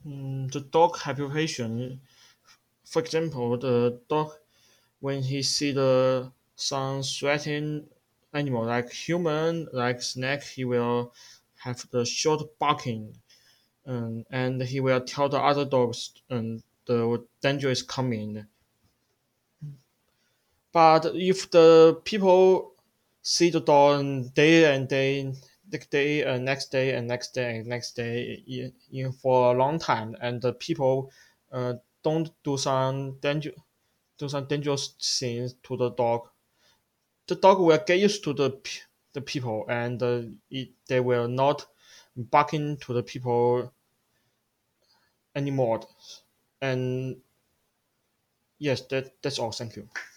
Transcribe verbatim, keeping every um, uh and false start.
Mm, the dog habituation, for example, the dog when he see the some threatening animal like human, like snake, he will have the short barking, um, and he will tell the other dogs um, the danger is coming. But if the people see the dog day and day, next day and next day and next day and next day in, in for a long time, and the people uh, don't do some danger, do some dangerous things to the dog, the dog will get used to the p- the people, and uh, it, they will not barking to the people anymore. And yes, that that's all. Thank you.